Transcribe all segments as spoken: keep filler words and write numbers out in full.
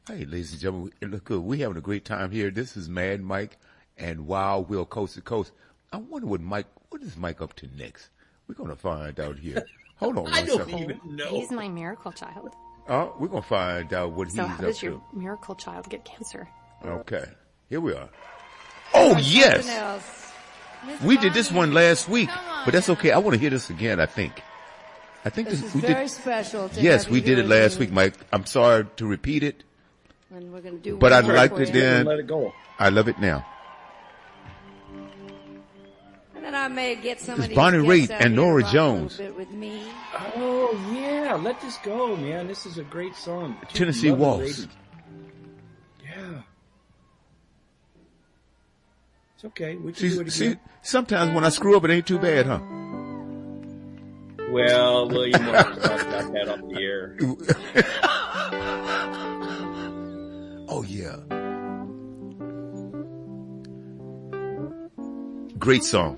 Hey, ladies and gentlemen, look good. We're having a great time here. This is Mad Mike and Wild Will Coast to Coast. I wonder what Mike, what is Mike up to next? We're going to find out here. Hold on one I don't second. even know. He's my miracle child. Oh, we're going to find out what So he's how up does to. your miracle child get cancer? Okay, here we are. Oh, yes. We did this one last week, but that's okay. I want to hear this again, I think. I think This this, is we very did. special. To Yes, have we you did here it last with week, me. Mike. I'm sorry to repeat it, And we're going to do but I one more liked for it you. then. Let it go. I love it now. And then I may get some It's of these Bonnie guests Raitt out and here to Nora rock a Jones. little bit with me. Oh, yeah. Let this go, man. This is a great song. Two Tennessee lovely Waltz. ladies. Yeah. It's okay. We can do See, it see, again. sometimes when I screw up, it ain't too bad, huh? Well, William wants to talk about that off the air. Oh, yeah. Great song.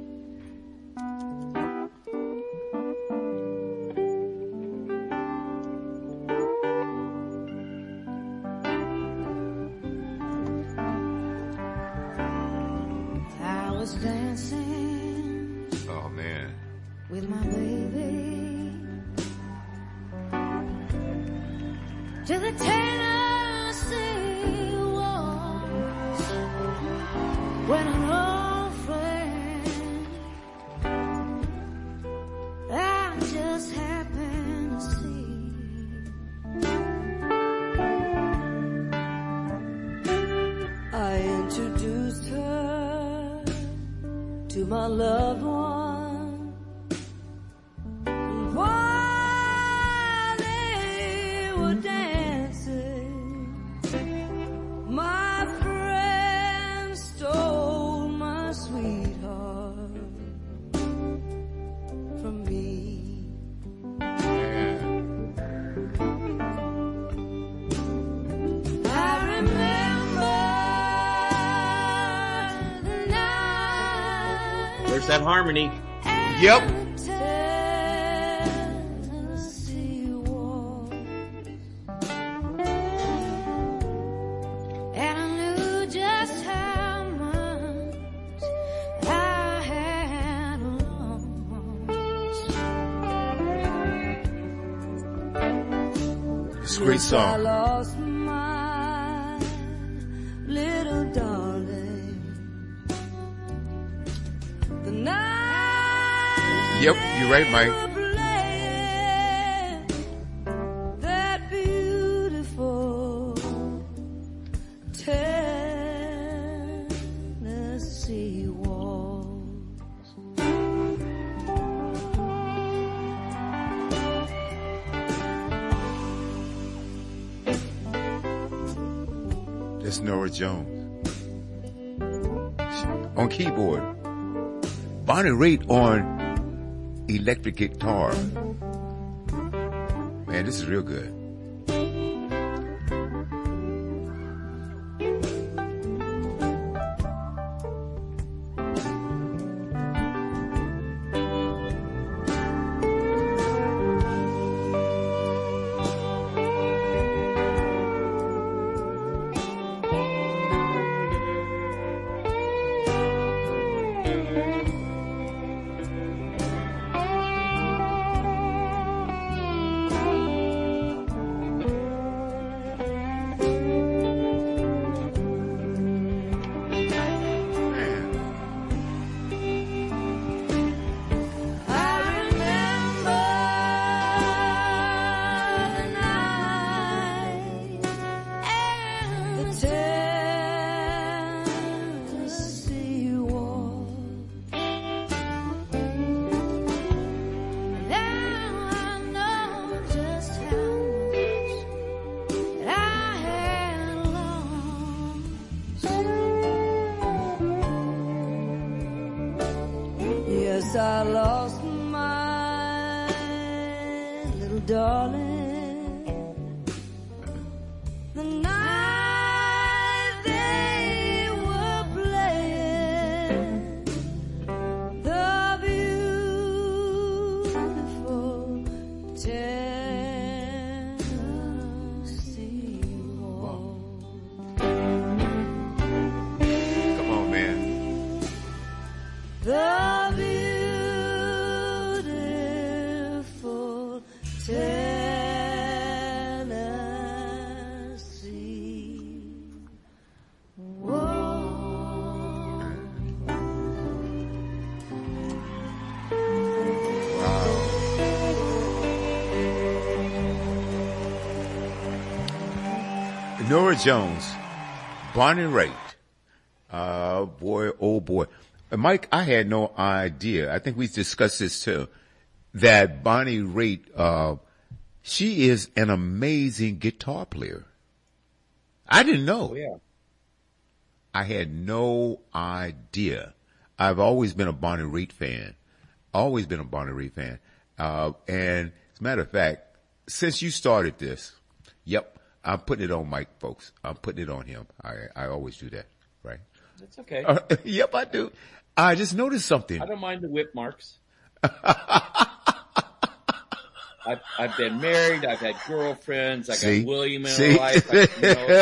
I was dancing Oh, man. with my baby to the Tennessee waltz when an old friend I just happened to see I introduced her to my loved one. And while they were dancing, my friend stole my sweetheart from me. I remember the night. There's that harmony. Yep. Tennessee waltz. And I knew just how much I had lost. It's a great I song. lost my little darling. The night Yep, you're right, Mike. we were playing that beautiful Tennessee waltz. That's Nora Jones. On keyboard. Bonnie Raitt on electric guitar. Man, this is real good. I remember the night and the Tennessee waltz. Now I know just how much that I had lost. Yes, I lost my little darling. The night they were playing the beautiful Tennessee waltz. Norah Jones, Bonnie Raitt. Uh, boy, oh boy. Uh, Mike, I had no idea. I think we discussed this too. That Bonnie Raitt, uh, she is an amazing guitar player. I didn't know. Oh, yeah. I had no idea. I've always been a Bonnie Raitt fan. Always been a Bonnie Raitt fan. Uh, and as a matter of fact, since you started this, yep, I'm putting it on Mike, folks. I'm putting it on him. I, I always do that, right? That's okay. Uh, yep, I do. I just noticed something. I don't mind the whip marks. I've, I've been married. I've had girlfriends. I See? got William in See? my life. I, you know,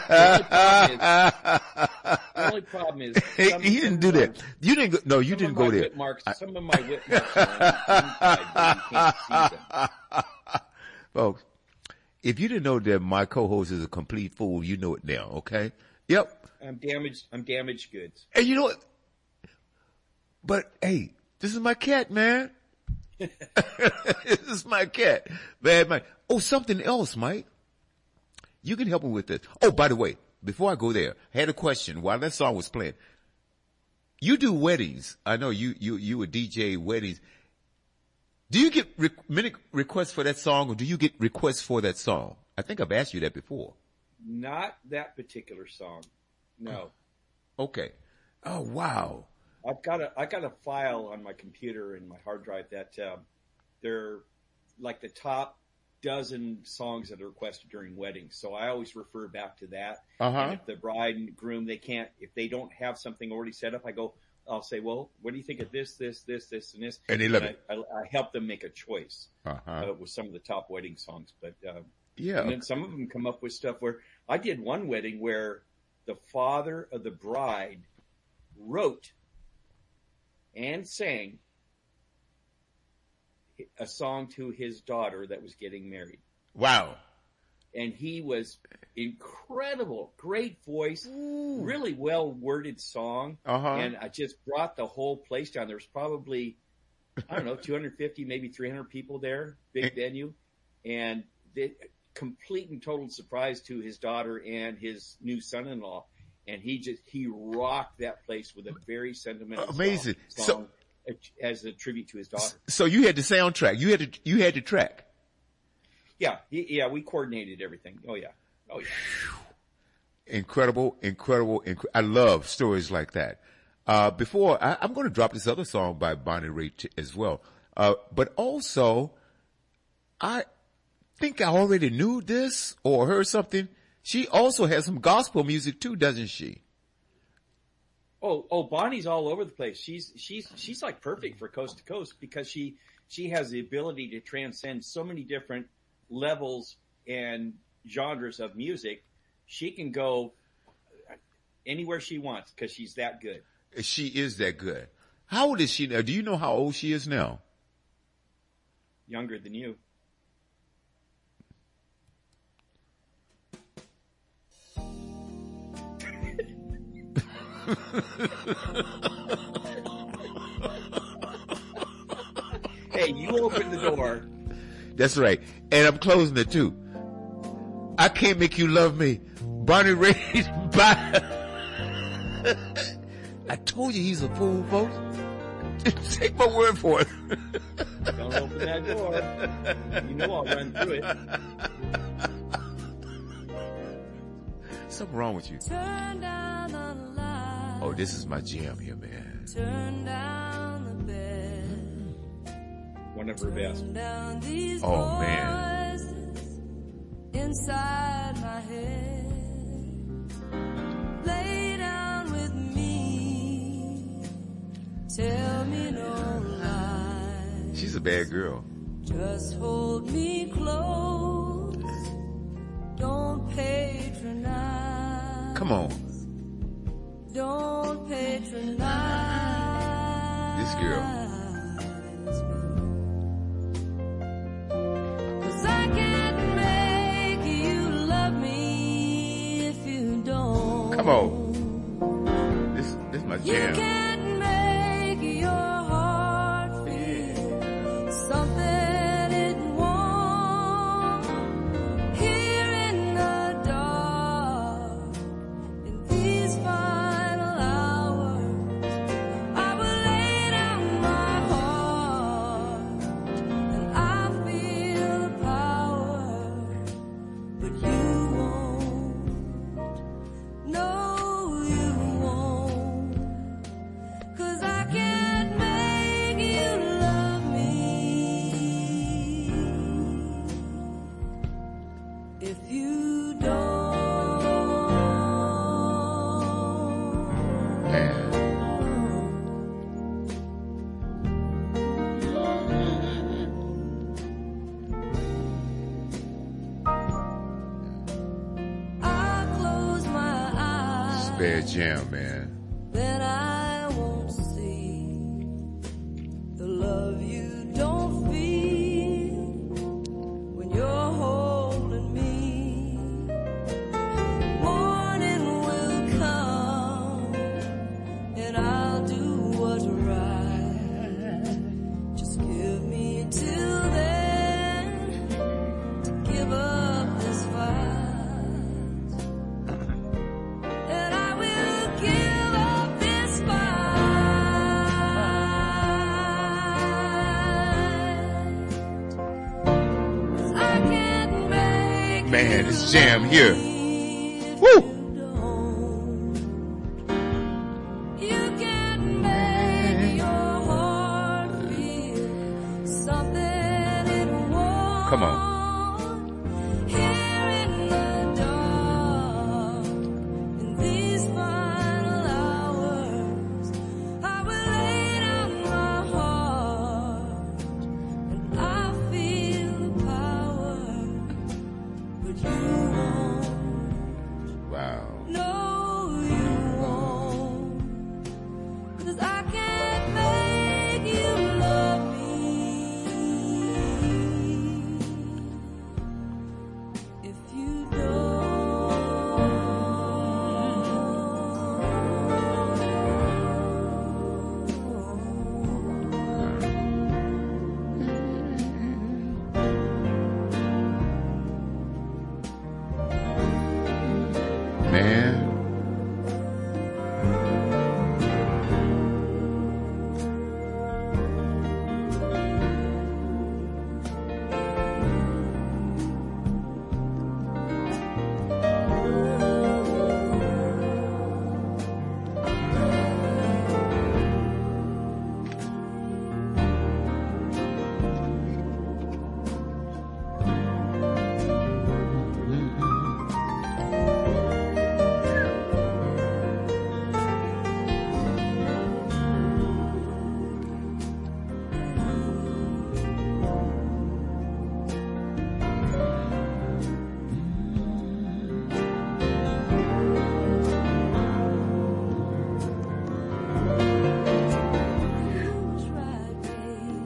the only problem is, the only problem is He, some- he didn't do that. You didn't go, no, you some didn't of my go there. Whip marks, some of my whip marks are on the inside, but you can't see them. Folks, if you didn't know that my co-host is a complete fool, you know it now, okay? Yep. I'm damaged. I'm damaged goods. And you know what? But hey, this is my cat, man. This is my cat. Bad Mike. Oh, something else, Mike. You can help me with this. Oh, by the way, before I go there, I had a question while that song was playing. You do weddings. I know you, you, you a D J weddings. Do you get re- many requests for that song, or do you get requests for that song? I think I've asked you that before. Not that particular song. No. Okay. Oh, wow. I've got a I got a file on my computer and my hard drive that um, they're like the top dozen songs that are requested during weddings. So I always refer back to that. Uh-huh. And if the bride and groom, they can't, if they don't have something already set up, I go, I'll say, well, what do you think of this, this, this, this, and this? And they love I, it. I, I help them make a choice Uh-huh. uh, with some of the top wedding songs. But um, Yeah. and then some of them come up with stuff where I did one wedding where the father of the bride wrote and sang a song to his daughter that was getting married. Wow. And he was incredible, great voice, really well worded song. Uh-huh. And I just brought the whole place down. There was probably, I don't know, two hundred fifty, maybe three hundred people there, big venue. And the complete and total surprise to his daughter and his new son-in-law. And he just, he rocked that place with a very sentimental Amazing. song, So- song as a tribute to his daughter. So you had the soundtrack. You had the, you had the track. Yeah, he- yeah, we coordinated everything. Oh yeah, oh yeah. Incredible, incredible, inc- I love stories like that. Uh, before, I, I'm going to drop this other song by Bonnie Raitt t- as well. Uh, but also, I think I already knew this or heard something. She also has some gospel music too, doesn't she? Oh, oh, Bonnie's all over the place. She's she's she's like perfect for Coast to Coast because she she has the ability to transcend so many different levels and genres of music. She can go anywhere she wants because she's that good. She is that good. How old is she now? Do you know how old she is now? Younger than you. Hey, you open the door. That's right. And I'm closing it too. I Can't Make You Love Me. Bonnie Raitt. Bye. I told you he's a fool, folks. Take my word for it. Don't open that door. You know I'll run through it. Something wrong with you. Turn down the light. Oh, this is my jam here, man. Turn down the bed. One of her best. Turn down these Oh, man. voices inside my head. Lay down with me. Tell me no lies. She's a bad girl. Just hold me close. Don't patronize. Come on. Don't patronize. This girl. Cause I can't make you love me if you don't. Come on. This, this is my You jam. can't make your heart feel something it won't. Here in the dark. Bad jam, man. then I won't see the love you don't feel when you're holding me. Morning will come and I'll do what's right. Just give me till then to give up this fight. And I will give up this fight. 'Cause I can't make Man, you this jam here. if Woo! you don't. You can't make your heart feel something it won't. Come on. Here in the dark, in these final hours, I will lay down my heart, and I feel the power, but you won't. Wow. No, you won't. 'Cause I can't make you love me if you Man. try, baby.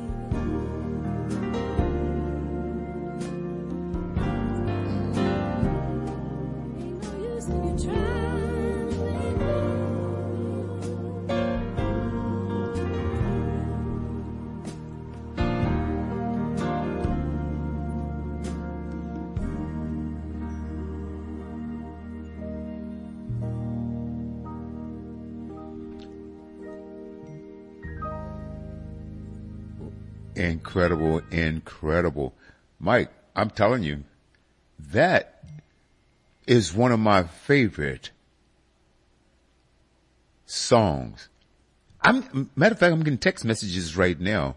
Ain't no use in you trying, baby. Incredible, incredible. Mike, I'm telling you, that is one of my favorite songs. I'm, matter of fact, I'm getting text messages right now.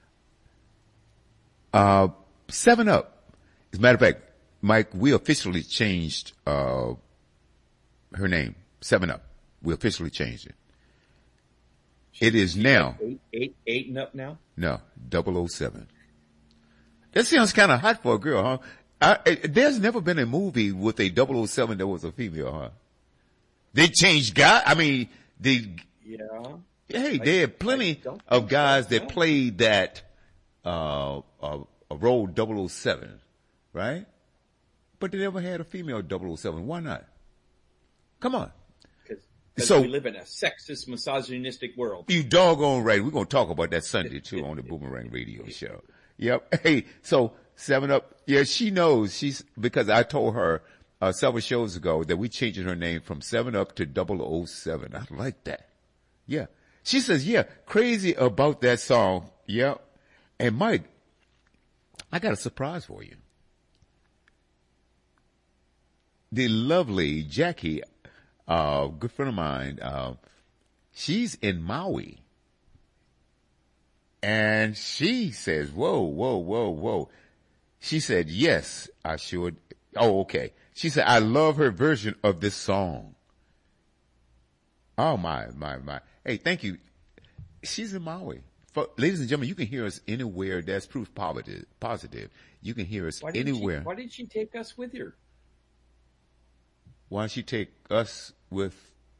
Uh, Seven Up. As a matter of fact, Mike, we officially changed, uh, her name. Seven Up. We officially changed it. It is now. Eight, eight, eight and up now. No, double oh seven. That sounds kind of hot for a girl, huh? I, I, there's never been a movie with a double oh seven that was a female, huh? They changed guy. I mean, they, Yeah. hey, there are plenty don't of think guys so, that no. played that, uh, uh, a role double oh seven, right? But they never had a female double oh seven. Why not? Come on. Because So- we live in a sexist, misogynistic world. You doggone right. We're going to talk about that Sunday too on the Boomerang Radio Show. Yep. Hey, so Seven Up. Yeah, she knows. She's, because I told her, uh, several shows ago that we changing her name from Seven Up to double oh seven. I like that. Yeah. She says, yeah, crazy about that song. Yep. And Mike, I got a surprise for you. The lovely Jackie, uh, good friend of mine, uh, she's in Maui. And she says, whoa, whoa, whoa, whoa. She said, yes, I should. Oh, okay. She said, I love her version of this song. Oh, my, my, my. Hey, thank you. She's in Maui. For, ladies and gentlemen, you can hear us anywhere. That's proof positive. Positive. You can hear us Why did anywhere. She, why did she take us with her? Why don't she take us with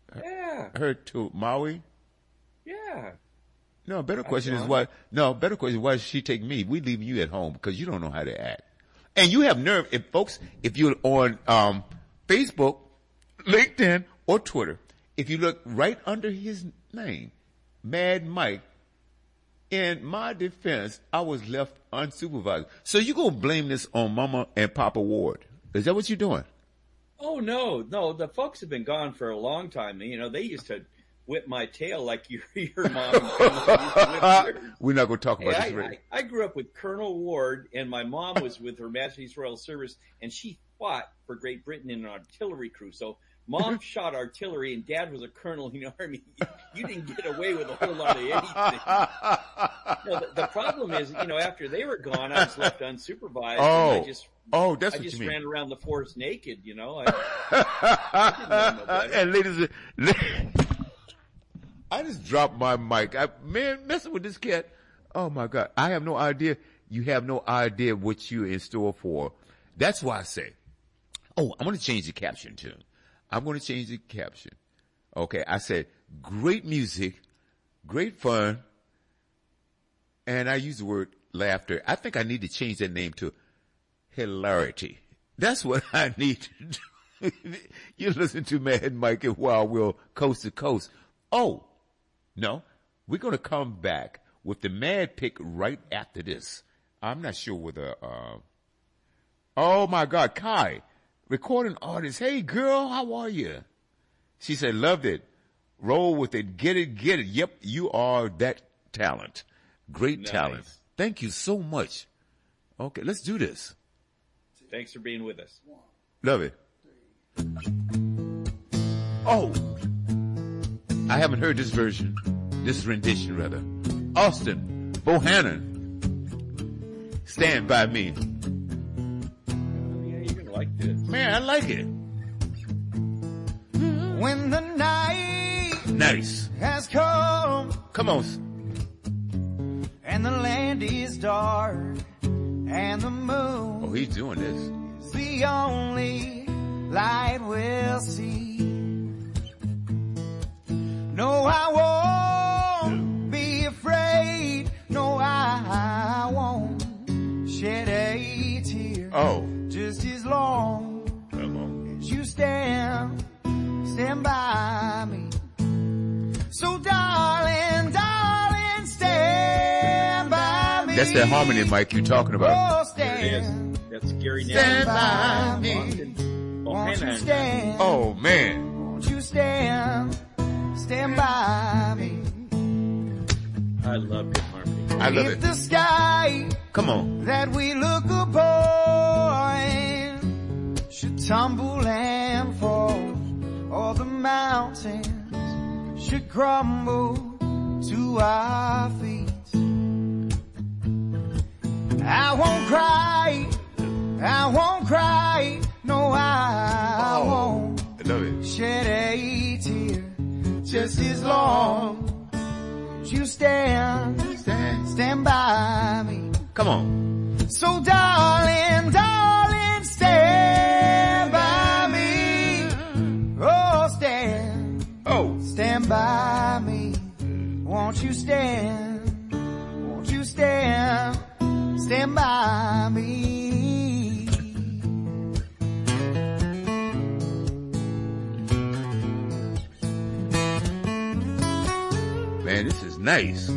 Yeah. Her to Maui? Yeah. No, better question is John. why, no, better question is why does she take me? We leaving you at home because you don't know how to act. And you have nerve, if folks, if you're on, um, Facebook, LinkedIn, or Twitter, if you look right under his name, Mad Mike, in my defense, I was left unsupervised. So you gonna blame this on Mama and Papa Ward? Is that what you're doing? Oh no, no. The folks have been gone for a long time. You know, they used to whip my tail like your your mom. And grandma used to whip yours. We're not gonna talk about Hey, this. I, Right? I, I grew up with Colonel Ward, and my mom was with Her Majesty's Royal Service, and she fought for Great Britain in an artillery crew. So Mom shot artillery, and Dad was a colonel in the army. You didn't get away with a whole lot of anything. No, the, the problem is, you know, after they were gone, I was left unsupervised. Oh, and I just, oh, that's I what just you mean. ran around the forest naked. You know, I, I didn't know no better. And ladies, and- I just dropped my mic. I, man, messing with this cat. Oh my God. I have no idea. You have no idea what you're in store for. That's why I say, oh, I'm going to change the caption too. I'm going to change the caption. Okay. I said, great music, great fun. And I use the word laughter. I think I need to change that name to hilarity. That's what I need to do. You listen to Mad Mike and Wild Will coast to coast. Oh, no, we're going to come back with the Mad Pick right after this. I'm not sure whether, uh, oh my God, Kai, recording artist. Hey girl, how are you? She said, loved it. Roll with it. Get it, get it. Yep, you are that talent. Great Nice. talent. Thank you so much. Okay, let's do this. Thanks for being with us. Love it. Oh, I haven't heard this version, this rendition rather. Austin Bohannon, Stand By Me. Oh, yeah, you're gonna like this. Man, I like it. When the night Nice. has come Come on. and the land is dark and the moon Oh, he's doing this. is the only light we'll see. No, I won't be afraid. No, I won't shed a tear. Oh, Just as long come on. as you stand, stand by me. So darling, darling, stand by me. That's that harmony, Mike, you're talking about. Oh, There it is. stand, That's Gary Stand Nelson. by me. Austin won't you Bohannon. stand? Oh, man. Won't you stand, stand by me? I love good harmony. I love If it. the sky Come on. that we look upon should tumble and fall, or the mountains should crumble to our feet, I won't cry, I won't cry, no I Oh, won't I love it. shed a tear, just as long as you stand, Stand. stand by me. Come on. So darling, darling, stand by me. Oh, stand, Oh, stand by me. Won't you stand, won't you stand, stand by me. man, this is nice.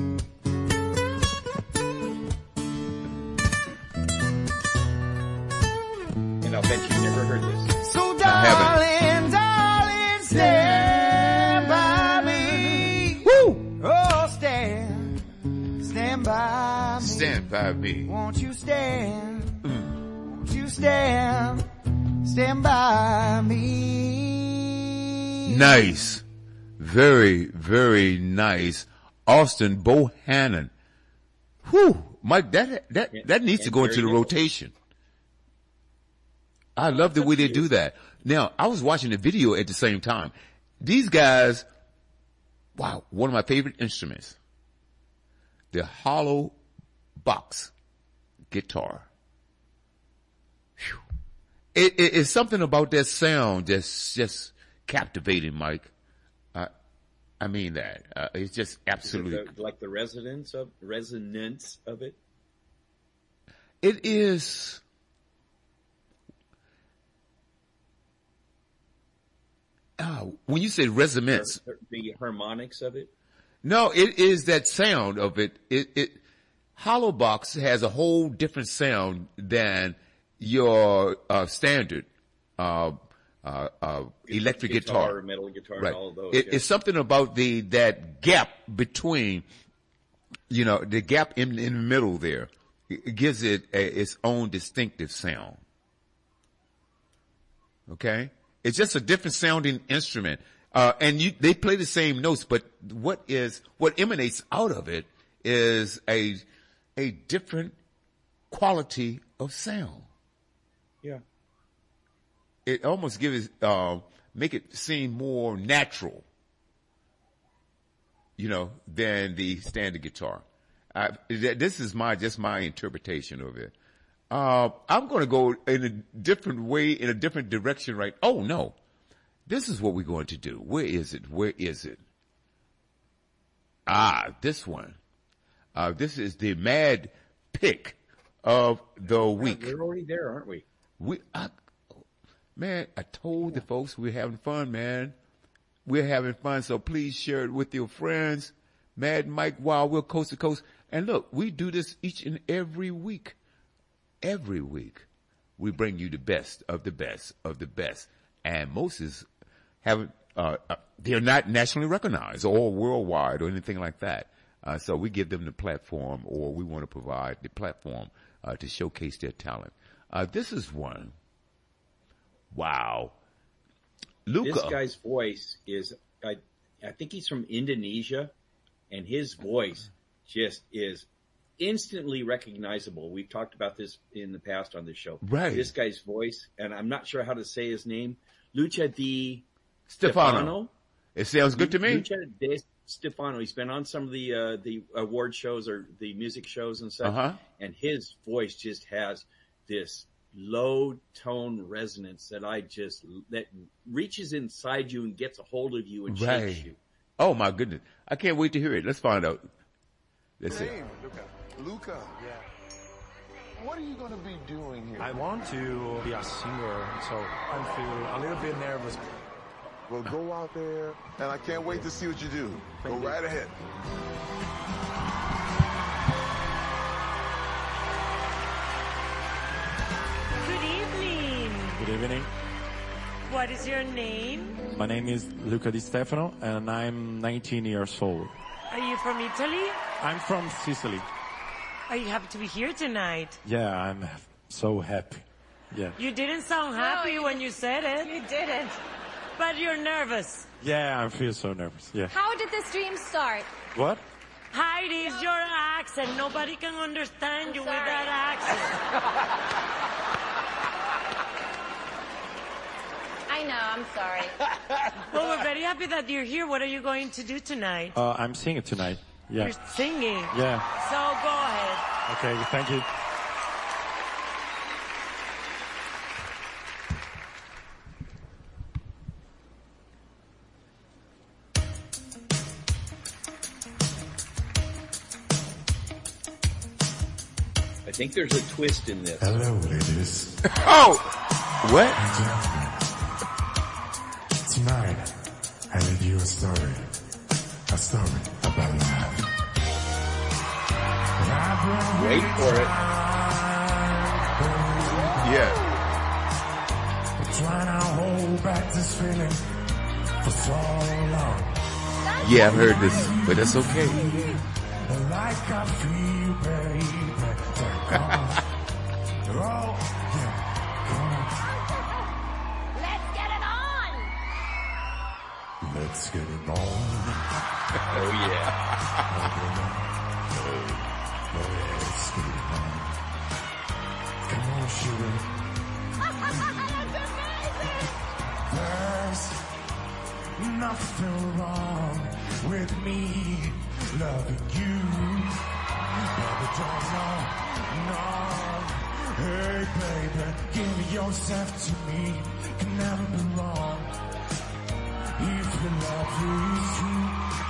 And I'll bet you never heard this. So haven't. darling, darling, stand by me. Woo! Oh, stand, stand by me. Stand by me. Won't you stand, won't you stand, stand by me. Nice. Very, very nice. Austin Bohannon. Whew. Mike, that, that, Yeah, that needs to and go into very the good. rotation. I love the way they do that. Now, I was watching the video at the same time. These guys, wow, one of my favorite instruments. The hollow box guitar. Phew. It, it, it's something about that sound that's just captivating, Mike. I mean that. Uh, it's just Is it absolutely. the, like the resonance of resonance of it. It is. Uh, when you say resonance, Or the harmonics of it. no, it is that sound of it. It, it, Hollow Box has a whole different sound than your uh, standard uh, uh, uh, electric guitar, guitar, metal guitar, right? and all of those. It, yeah. It's something about the that gap between, you know, the gap in in the middle there. It, it gives it a, its own distinctive sound. Okay, it's just a different sounding instrument, uh, and you they play the same notes, but what is what emanates out of it is a a different quality of sound. Yeah. It almost gives uh, make it seem more natural, you know, than the standard guitar. I, this is my just my interpretation of it. Uh, I'm going to go in a different way, in a different direction, right? Oh no, this is what we're going to do. Where is it? Where is it? Ah, this one. Uh, this is the mad pick of the week. We're already there, aren't we? We, I, man, I told the folks we're having fun, man. We're having fun, so please share it with your friends. Mad Mike Wild, we're coast to coast. And look, we do this each and every week. Every week, we bring you the best of the best of the best. And most is haven't, uh, uh, they're not nationally recognized or worldwide or anything like that. Uh, so we give them the platform, or we want to provide the platform uh, to showcase their talent. Uh, this is one. Wow. Luca. This guy's voice is, I, I think he's from Indonesia, and his voice just is instantly recognizable. We've talked about this in the past on this show. Right. This guy's voice, and I'm not sure how to say his name, Lucha Di Stefano. Stefano. It sounds good to me. Lucha Di Stefano. He's been on some of the uh, the award shows or the music shows and such, Uh-huh. and his voice just has this low tone resonance that I just that reaches inside you and gets a hold of you and Right. shakes you. Oh my goodness. I can't wait to hear it. Let's find out. Let's see. Name, Luca. Luca. Yeah. What are you going to be doing here? I want to be a singer, so I'm feeling a little bit nervous. Well, go out there, and I can't wait to see what you do. Go right ahead. Good evening. Good evening. What is your name? My name is Luca Di Stefano, and I'm nineteen years old. Are you from Italy? I'm from Sicily. Are you happy to be here tonight? Yeah, I'm so happy. Yeah. You didn't sound happy when you said it. You didn't. But you're nervous. Yeah, I feel so nervous. Yeah. How did this dream start? What? Heidi, it's your accent. Nobody can understand you with sorry. that accent. I know, I'm sorry. Well, we're very happy that you're here. What are you going to do tonight? Uh, I'm singing tonight. Yeah. You're singing. Yeah. So go ahead. Okay, thank you. I think there's a twist in this. Hello, ladies. Oh! What? Gentlemen. Tonight, I read you a story. A story about love. Wait for it. Yeah. Trying to hold back this feeling for so long. Yeah, I've heard this, but that's okay. Like I feel, baby. Oh, yeah. Let's get it on! Let's get it on. Oh yeah. Let's get it on. Come on, sugar. That's amazing! There's nothing wrong with me loving you. Baby, don't know, no. Hey, baby, give yourself to me. Can never be wrong. If your love is true,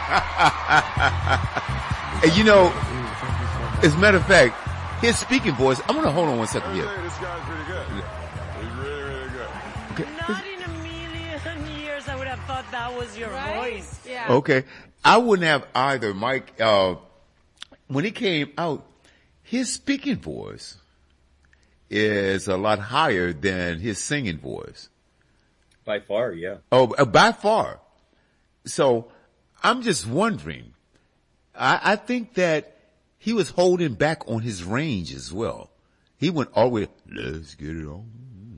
And you know, as a matter of fact, his speaking voice, I'm going to hold on one second here. This guy's pretty good. He's really, really good. Okay. Not in a million years I would have thought that was your Right? voice. Yeah. Okay. I wouldn't have either, Mike. Uh, when he came out, his speaking voice is a lot higher than his singing voice. By far, yeah. Oh, uh, by far. So I'm just wondering, I, I think that he was holding back on his range as well. He went all the way, let's get it on.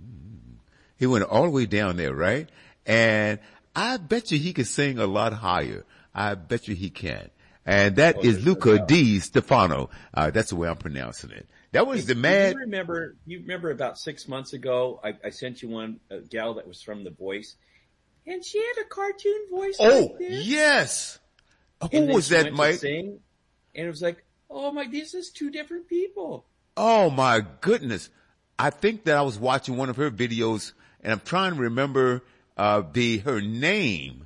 He went all the way down there, right? And I bet you he can sing a lot higher. I bet you he can. And that Oh, is there's Luca no doubt. Di Stefano. Uh, that's the way I'm pronouncing it. That was the mad. You remember, you remember about six months ago, I, I sent you one, a gal that was from The Voice, and she had a cartoon voice Oh, like this. yes. Who And then was she that, went to Mike? sing, and it was like, oh my, this is two different people. Oh my goodness. I think that I was watching one of her videos and I'm trying to remember, uh, the, her name.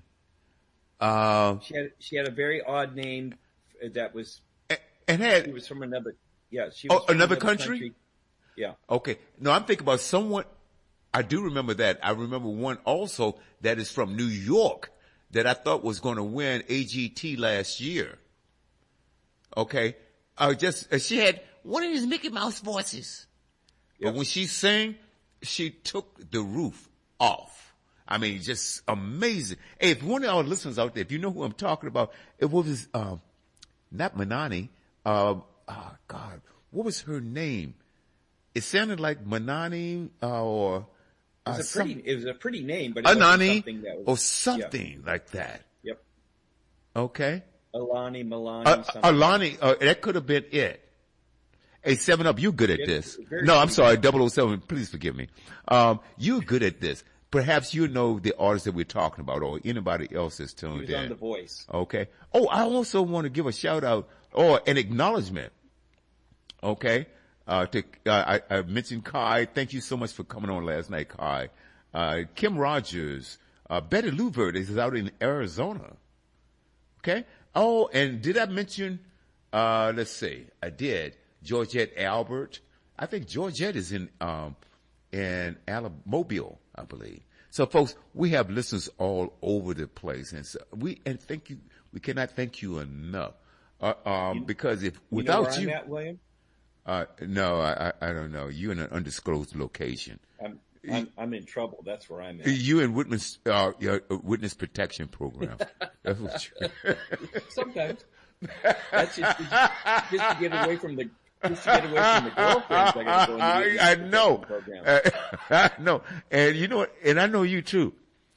Uh, She had, she had a very odd name that was, and had, she was from another, yeah, she was oh, from another country? Yeah. Okay. No, I'm thinking about someone, I do remember that. I remember one also that is from New York that I thought was going to win A G T last year. Okay. Uh, just, uh, she had one of his Mickey Mouse voices. But Yep. when she sang, she took the roof off. I mean, just amazing. Hey, if one of our listeners out there, if you know who I'm talking about, it was, uh, not Manani, uh, oh God, what was her name? It sounded like Manani, uh, or, It uh, was a pretty, some, it was a pretty name, but it wasn't Anani, something that was, or something like that. Yep. Okay. Alani, Milani, Uh, something. Alani, uh, that could have been it. Hey, seven up, you good at It- this. very No, I'm good. sorry, double oh seven, please forgive me. Um, you're good at this. Perhaps you know the artist that we're talking about or anybody else that's He tuned was in. on The Voice. Okay. Oh, I also want to give a shout out or an acknowledgement. Okay. Uh, to, uh, I, I mentioned Kai. Thank you so much for coming on last night, Kai. Uh, Kim Rogers, uh, Betty Luvert is out in Arizona. Okay. Oh, and did I mention, uh, let's see, I did. Georgette Albert. I think Georgette is in, um, in Alabama, Mobile, I believe. So folks, we have listeners all over the place. And so we, and thank you, we cannot thank you enough. Uh, um, You- because if, You know without where you, I'm at, William? uh, no, I, I, I don't know. You're in an undisclosed location. I'm, I'm, I'm in trouble. That's where I'm at. You in witness, uh, your uh, witness protection program. That's what you Sometimes. That's just, just to get away from the, just to get away from the girlfriends. I gotta go into the I, I know. program. Uh, I know. And you know what? And I know you too.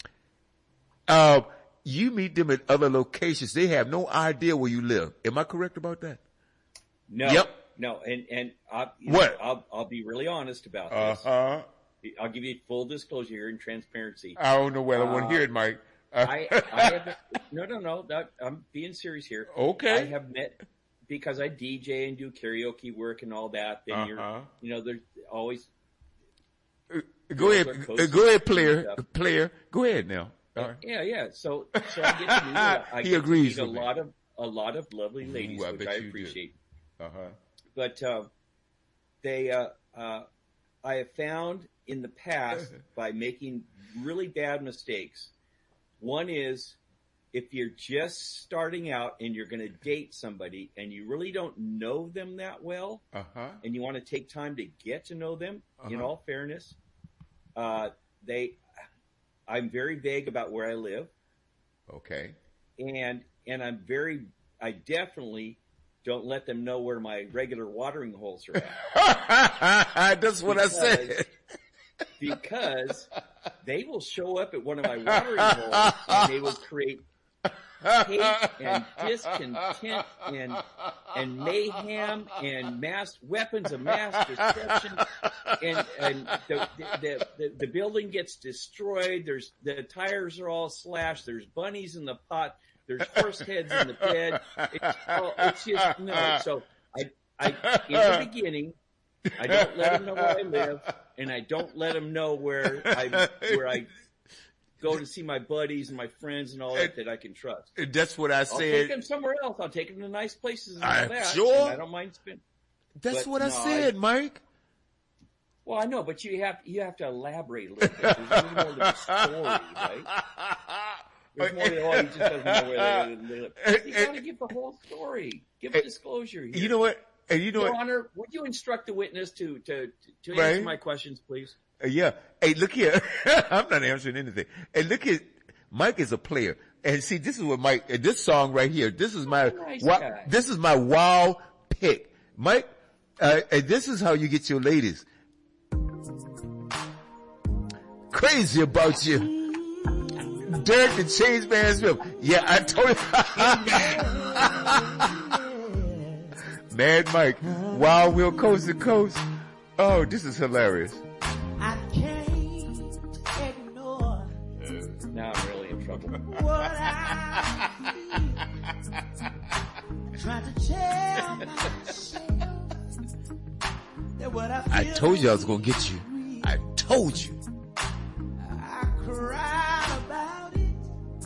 Uh, you meet them at other locations. They have no idea where you live. Am I correct about that? No. Yep. No. And, and I, you What? know, I'll, I'll be really honest about Uh this. huh. I'll give you full disclosure here and transparency. I don't know whether I want to hear it, Mike. I, I have, no, no, no, that, I'm being serious here. Okay. I have met, because I D J and do karaoke work and all that, then Uh-huh. you're, you know, there's always, Go ahead. Girls are Uh, coasting Go ahead, and player. stuff. Player. Go ahead now. All right. yeah, yeah. So, so I get to meet, I He get agrees to meet with a me. lot of, a lot of lovely ladies, Ooh, I which bet I you do. appreciate. Uh huh. But, uh, they, uh, uh, I have found in the past by making really bad mistakes. One is if you're just starting out and you're going to date somebody and you really don't know them that well, Uh huh. and you want to take time to get to know them, in Uh-huh. all fairness, uh, they, I'm very vague about where I live, Okay. and and I'm very, I definitely don't let them know where my regular watering holes are at. That's what I said. Because they will show up at one of my watering holes and they will create hate and discontent and and mayhem and mass weapons of mass destruction, and and the the, the the building gets destroyed. There's the tires are all slashed. There's bunnies in the pot. There's horse heads in the bed. It's, oh, it's just no. So I I in the beginning I don't let them know where I live, and I don't let them know where I where I go to see my buddies and my friends and all that that I can trust. That's what I I'll said. take them somewhere else. I'll take them to nice places and all I'm that. sure. And I don't mind spending. That's But what I no, said, I- Mike. Well, I know, but you have you have to elaborate a little bit. There's more to the story, right? There's more to, oh, he just doesn't know where they, they live. You got to give the whole story. Give a disclosure here. You know what? And you know Your what? Honor, would you instruct the witness to to to Right. answer my questions, please? Uh, yeah. Hey, look here. I'm not answering anything. Hey, look at Mike is a player. And see, this is what Mike, and this song right here, this is my, Nice wa- guy. this is my wow pick. Mike, uh, and this is how you get your ladies. Crazy about you. Dirk the Change Man Smith. Yeah, I told you. Mad Mike. Wild Will Coast to Coast. Oh, this is hilarious. I can't ignore Now I'm really in trouble. what I feel. Trying to tell myself that what I feel. I told you I was gonna get you. I told you. I cried about it.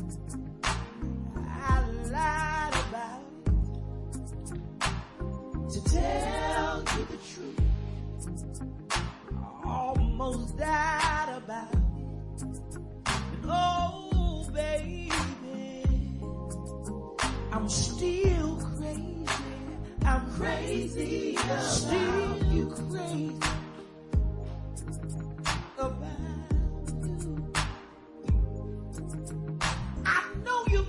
I lied about it. To tell you the truth, I almost died about it. And oh, baby, I'm still crazy. I'm crazy. Still you crazy about. I know you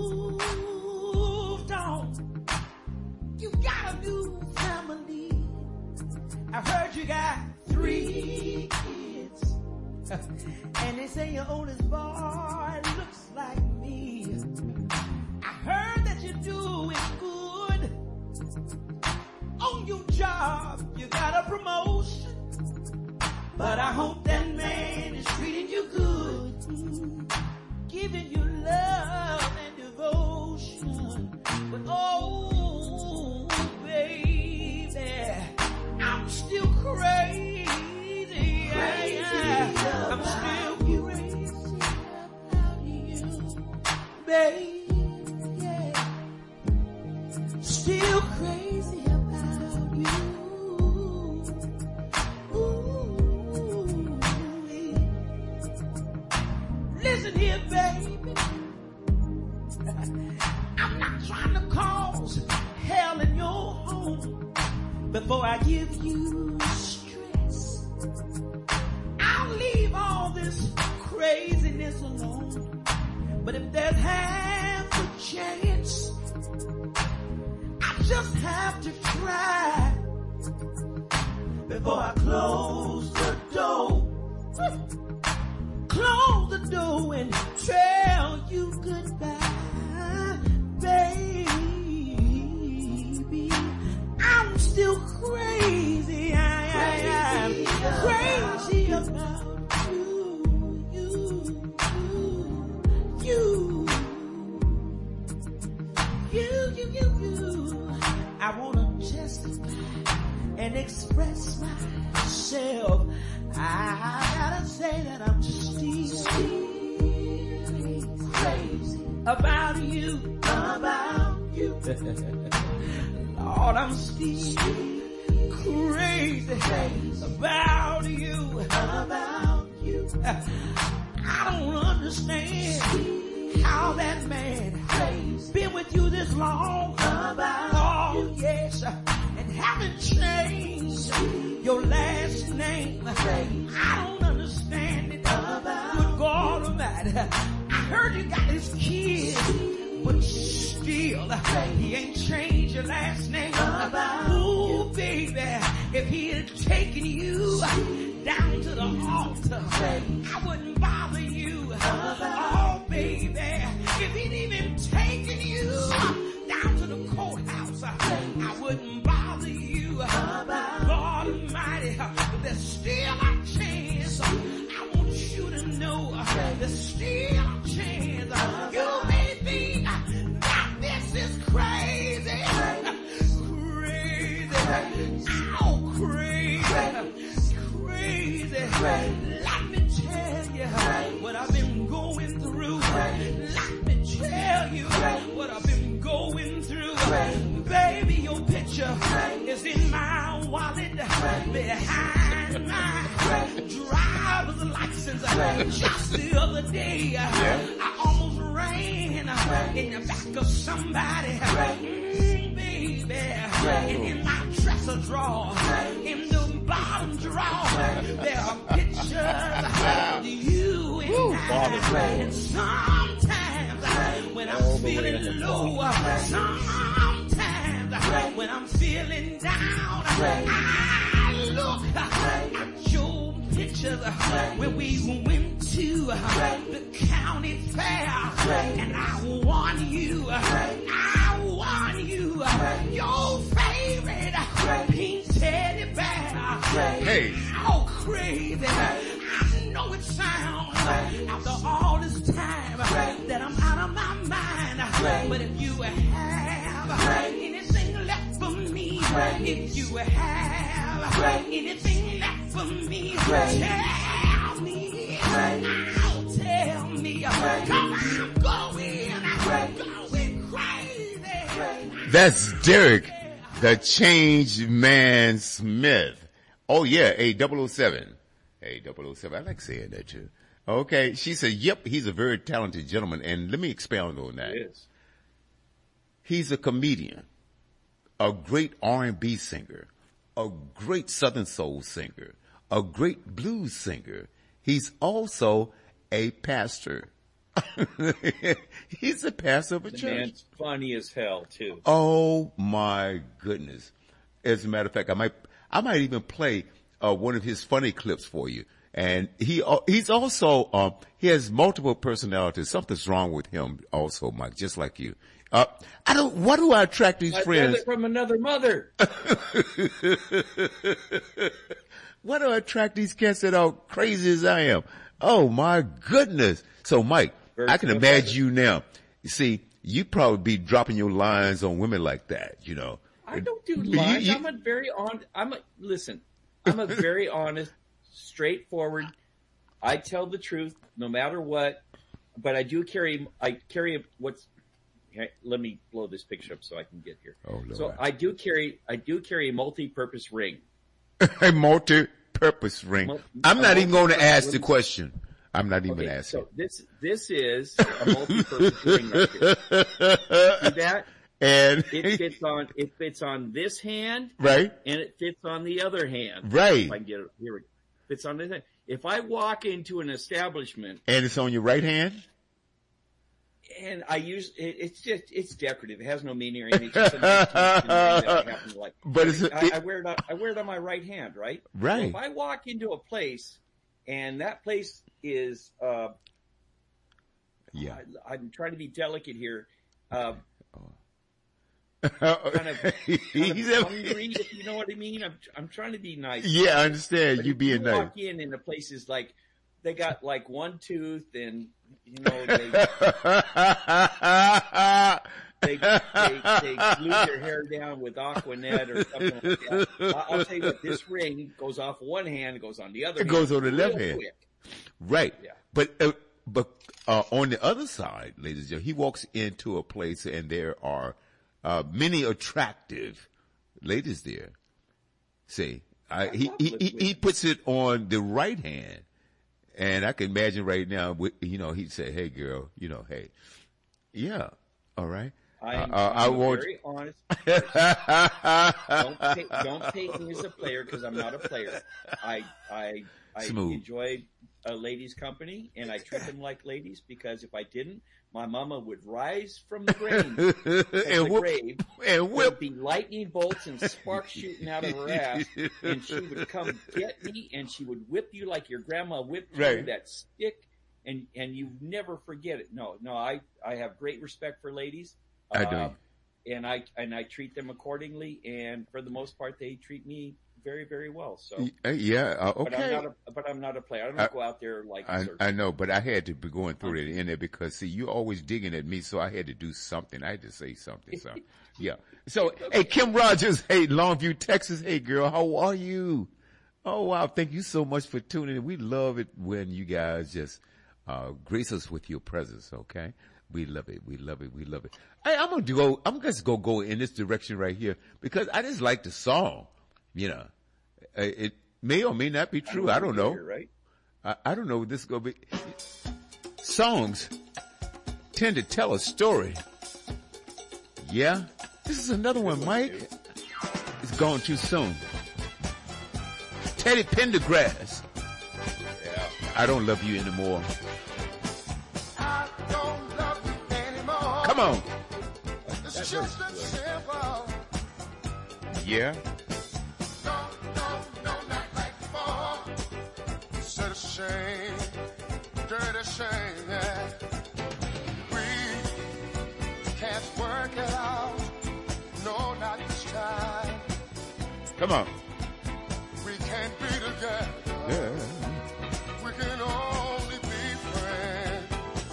moved on. You got a new family. I heard you got three kids. And they say your oldest boy looks like me. I heard that you're doing good. On your job, you got a promotion. But I hope that man is treating you good. Giving you love and devotion. But oh, baby, I'm still crazy. Crazy I'm still crazy about you, baby. Yeah. Still crazy about you. Ooh. Listen here, baby. I'm not trying to cause hell in your home. Before I give you stress, I'll leave all this craziness alone. But if there's half a chance, I just have to try before I close the door. Close the door and tell you goodbye, baby. I'm still crazy. I, I, I'm crazy about you, you, you, you, you, you, you, you. I wanna testify and express myself. I gotta say that I'm still crazy about you, about you. Lord, I'm still crazy about you, about you. I don't understand how that man been with you this long, about oh yes, and haven't changed your last name. I don't understand it. Good God Almighty. I heard you got his kids, but still, he ain't changed your last name. Ooh, baby, if he had taken you down to the altar, I wouldn't bother you. Oh, baby, if he'd even taken you down to the courthouse, I wouldn't bother you. God Almighty, but there's still a chance. I want you to know there's still a chance. You may think that this is crazy. Crazy. Oh, crazy. Crazy. Let me tell you what I've been going Let me tell you what I've been going through. Baby, your picture is in my wallet behind my driver's license. Just the other day, I almost ran in the back of somebody. Mm, baby, and in my dresser drawer, in the bottom drawer, there are pictures of you and I. And sometimes when I'm feeling low, sometimes when I'm feeling down, I look at your pictures when we went to the county fair, and I won you, I won you, your favorite pink teddy bear. Hey. Oh, crazy. I know it sounds after all this time that I'm out of my mind, but if you have anything left for me, if you have anything left for me, tell me, now tell me, 'cause I'm going, I'm going crazy. That's Derek, the Change Man Smith. Oh yeah, a double oh seven. A double oh seven. I like saying that too. Okay. She said, yep, he's a very talented gentleman. And let me expound on that. He is. He's a comedian, a great R and B singer, a great Southern soul singer, a great blues singer. He's also a pastor. He's a pastor of a The church. man's funny as hell too. Oh my goodness. As a matter of fact, I might, I might even play uh, one of his funny clips for you. And he, uh, he's also, uh, he has multiple personalities. Something's wrong with him also, Mike, just like you. Uh, I don't, why do I attract these My friends? brother from another mother. Why do I attract these cats that are crazy as I am? Oh my goodness. So Mike, Very I can good imagine brother. you now. You see, you probably be dropping your lines on women like that, you know. I don't do You- lies. you- I'm a very on. I'm a listen. I'm a very honest, straightforward. I tell the truth no matter what. But I do carry. I carry what's. Hey, let me blow this picture up so I can get here. Oh, Lord. So I do carry. I do carry a multi-purpose ring. A multi-purpose ring. Mul- I'm a not even going to multi-purpose ask the ring. question. I'm not even Okay, asking. so this this is a multi-purpose ring right here. See that? And It fits on. It fits on this hand, right, and it fits on the other hand. Right. If I can get it here, we go. Fits on this hand. If I walk into an establishment and it's on your right hand. and I use it, it's just it's decorative. It has no meaning or anything. It's just a nice ring that I happen to like. But it's a- I, it- I wear it. On, I wear it on my right hand, right? Right. So if I walk into a place and that place is, uh, Yeah. I, I'm trying to be delicate here. Uh, kind of, kind of hungry, if you know what I mean. I'm I'm trying to be nice. Yeah, I understand. But You if being you nice. walk in and the place is like they got like one tooth and you know they they, they they glue their hair down with Aquanet or something like that. I- I'll tell you what, this ring goes off one hand, goes on the other. It hand goes on the left real hand. quick. Right. Yeah. But, uh, but, uh, on the other side, ladies and gentlemen, he walks into a place and there are, uh, many attractive ladies there. See, I, he, love he, this he, ring. he puts it on the right hand. And I can imagine right now, with- you know, he'd say, hey girl, you know, hey, yeah, all right. I'm, Uh, I I'm a won't- very honest person. don't, take, don't take me as a player because I'm not a player. I I I Smooth. enjoy a lady's company and I treat them like ladies because if I didn't, my mama would rise from the grave. from and the whip, grave. and There'd whip. be lightning bolts and sparks shooting out of her ass, and she would come get me, and she would whip you like your grandma whipped you Right. with that stick, and and you never forget it. No, no, I I have great respect for ladies. I do. Uh, and I and I treat them accordingly, and for the most part, they treat me very, very well. So, Uh, yeah, uh, but I'm okay. not a but I'm not a player. I don't I- go out there like I, searching. I know, but I had to be going through it in there because see, you're always digging at me, so I had to do something. I had to say something. So, yeah. So, hey, Kim Rogers, hey, Longview, Texas. Hey, girl, how are you? Oh, wow. Thank you so much for tuning in. We love it when you guys just Uh, grace us with your presence, okay? We love it. We love it. We love it. Hey, I'm gonna go. I'm just gonna go in this direction right here because I just like the song. You know, it may or may not be true. I don't know. Here, right? I, I don't know what this is gonna be. Songs tend to tell a story. Yeah, this is another one, Mike. It's gone too soon. Teddy Pendergrass. Yeah. I don't love you anymore. I don't love you anymore. Come on. It's just that simple. Yeah. No, no, no, not like before. Said a shame, dirty shame, yeah. We can't work it out. No, not this time. Come on. We can't be together. Yeah. We can only be friends.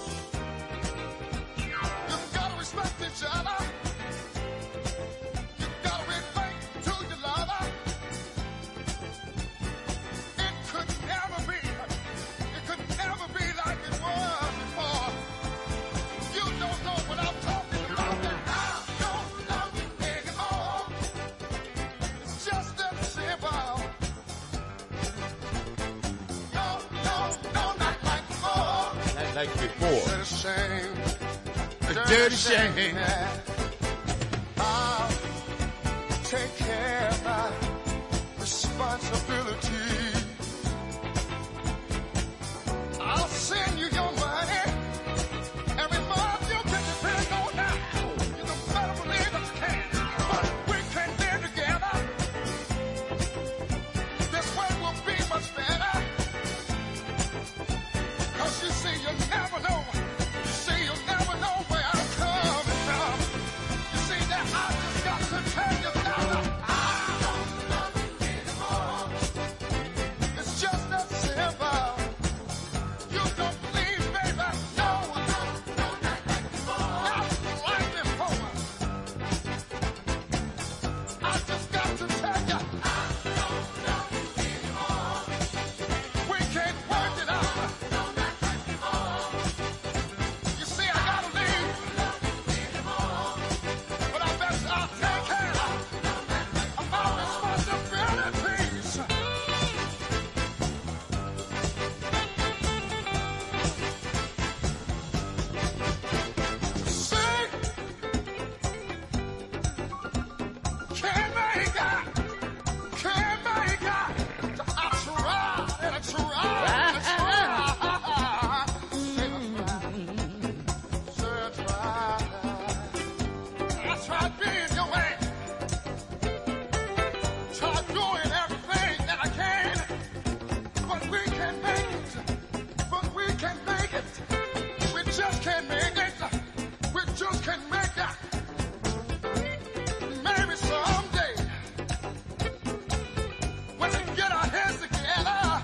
You've got to respect each other. You've got to be faithful to your lover. It could never be, it could never be like it was before. You don't know what I'm talking about. That I don't love you anymore. It's just that simple. Like before. Dirty shame. A dirty shame. I'll take care of my responsibility. I'll send you your money. Every month you'll get your bill on now. You can better believe that you can. But we can live together. This way will be much better. Cause you see, you never know. You see, you never know where I'm coming from. You see that I just got to tell you that I don't love you anymore. It's just that simple. You don't believe, baby. No, no, no, not like before. Not like before. I just got to tell you I don't love you anymore. We can't work it out. You see, I gotta leave, but I bet I'll take care of my responsibilities. See, can't make it, can't make it. I try and I try and I try. I tried being your way. Tried doing everything that I can. But we can't make it. But we can't make it. We just can't make it. We just can't make it. Maybe someday, when we get our heads together.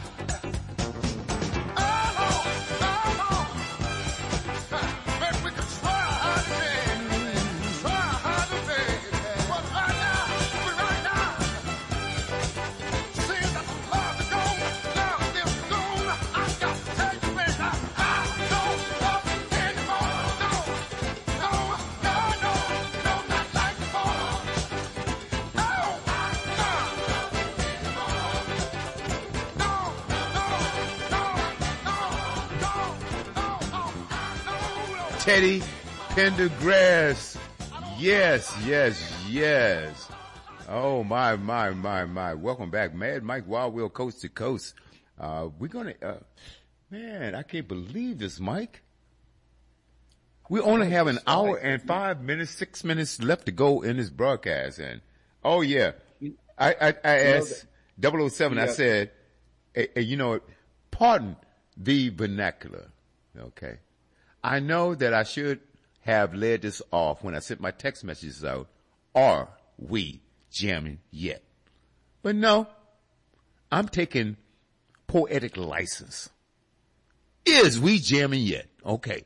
Oh, oh, oh. Maybe we can try hard again. Try hard again. But right now, we right now. Seems that the love is gone. Love is gone. I got to tell you, baby, I don't love you anymore. No, no, no, no, no, not like before. No, I don't love you anymore. No, no, no, no, no, no, no, no. Teddy Pendergrass. Yes, yes, yes. Oh, my, my, my, my. Welcome back. Mad Mike Wild Will Coast to Coast. Uh, we're going to, uh, man, I can't believe this, Mike. We only have an hour and five minutes, six minutes left to go in this broadcast. And, oh, yeah. I, I, I asked double oh seven, I Yeah. said, hey, hey, you know, pardon the vernacular. Okay. I know that I should have led this off when I sent my text messages out. Are we jamming yet? But no, I'm taking poetic license. Is we jamming yet? Okay.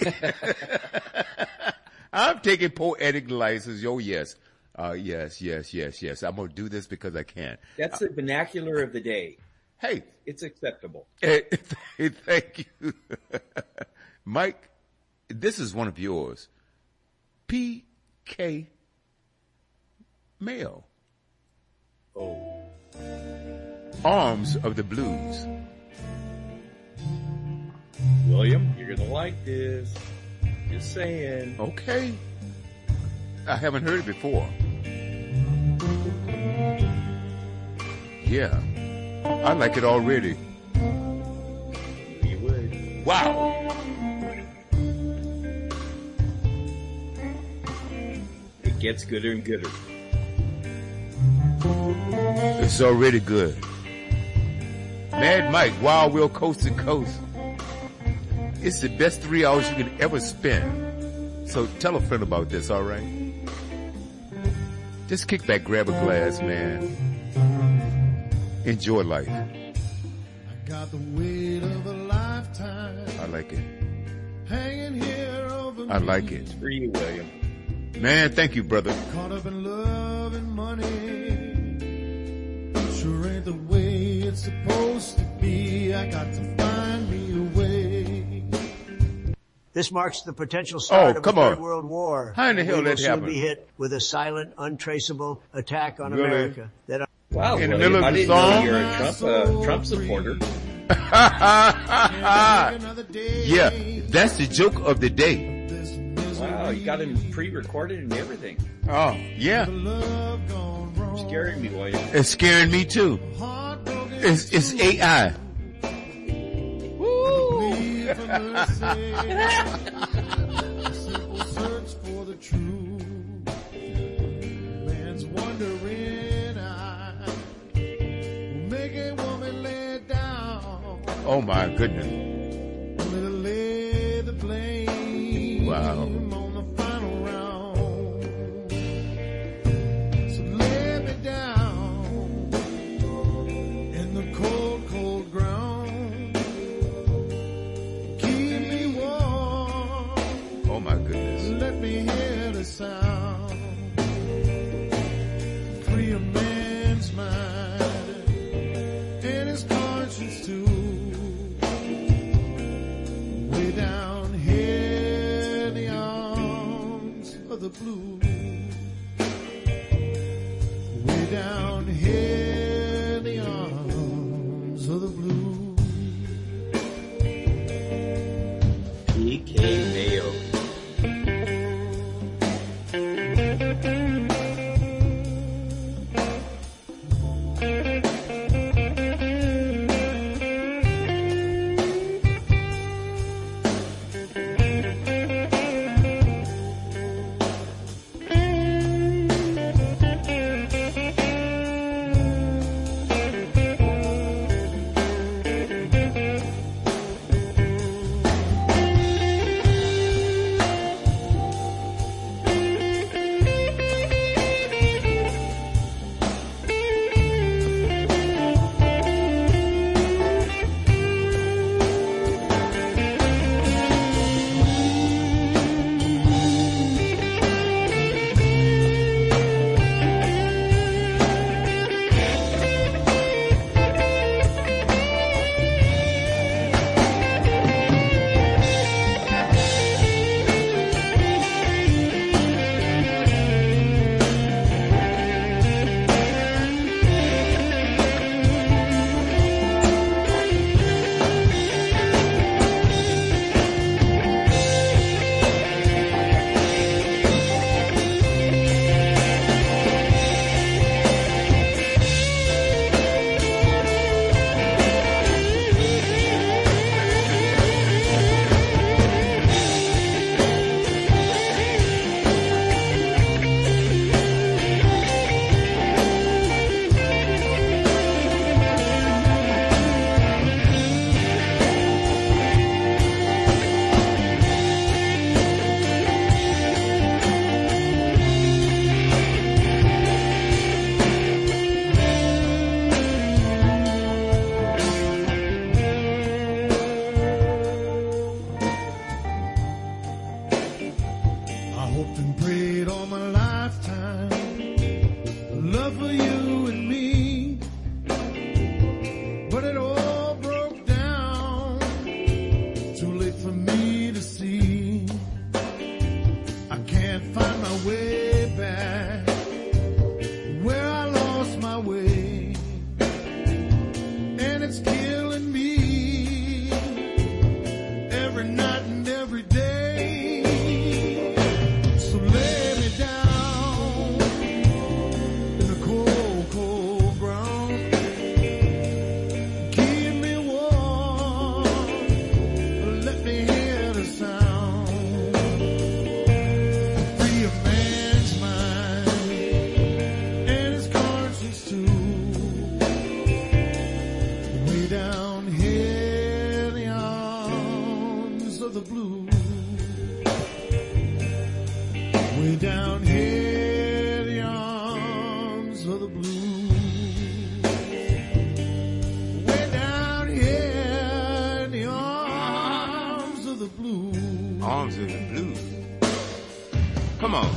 I'm taking poetic license. Oh, yes. Uh, yes, yes, yes, yes. I'm going to do this because I can. That's the vernacular of the day. Hey, it's acceptable. Hey, hey, thank you. Mike, this is one of yours. P K Mayo. Oh. Arms of the Blues. William, you're going to like this. Just saying. Okay. I haven't heard it before. Yeah. I like it already. You would. Wow. It gets gooder and gooder. It's already good. Mad Mike, Wild Will Coast to Coast. It's the best three hours you can ever spend. So tell a friend about this, all right? Just kick back, grab a glass, man. Enjoy life. I got the weight of a lifetime. I like it. Hanging here over I like me. it. For you, William. Man, thank you, brother. Caught up in love and money. Sure ain't the way it's supposed to be. I got to find me a way. This marks the potential start Oh, of come a third on. world war. How in the hell we will that soon happen? be hit with a silent, untraceable attack on Really? America. That Wow, In the William, middle of I the didn't song? know you're a Trump, uh, Trump supporter. Yeah, that's the joke of the day. Wow, you got him pre-recorded and everything. Oh, yeah. You're scaring me, William. It's scaring me too. It's, it's A I. Search for the truth. Man's wondering I will make a woman lay down. Oh my goodness. Let her lay the blame Wow. on the final round. So lay me down in the cold, cold ground. Keep me warm. Oh my goodness. Let me hear the sound. Free a man's mind and his conscience too. Way down here in the arms of the blue. Way down here in the arms of the blue. P K Mayo. Way down here in the arms of the blue. Way down here in the arms of the blue. Arms of the blue. Come on.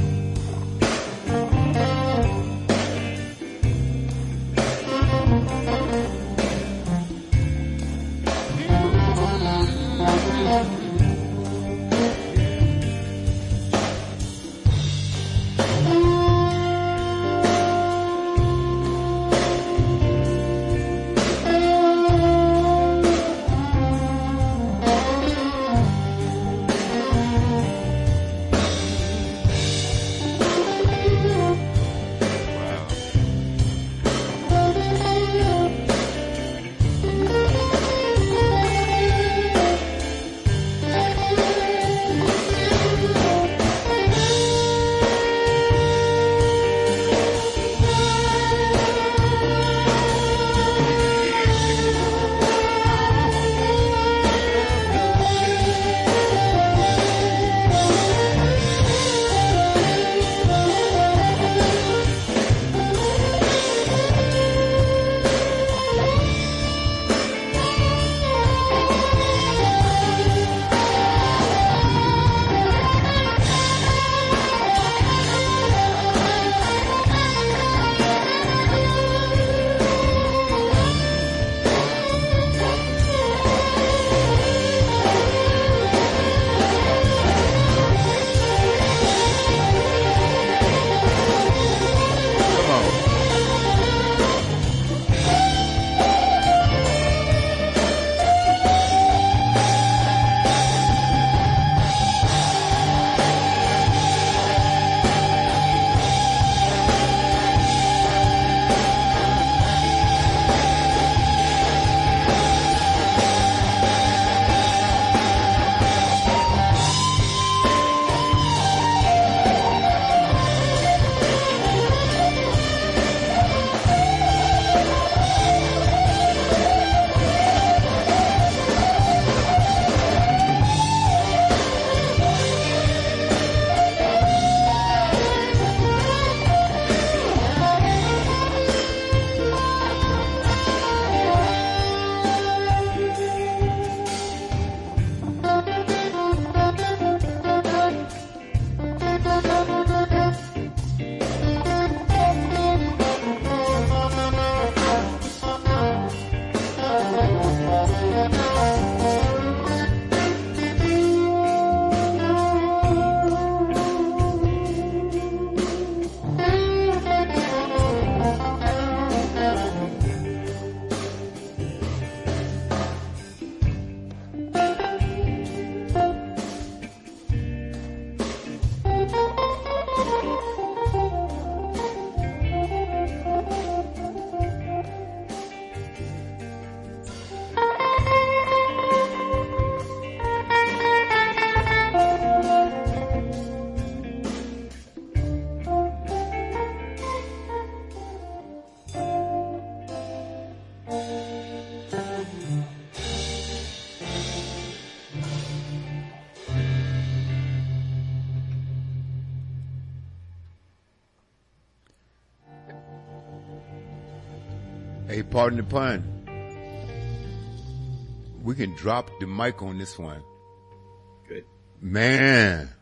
Hey, pardon the pun. We can drop the mic on this one. Good. Man.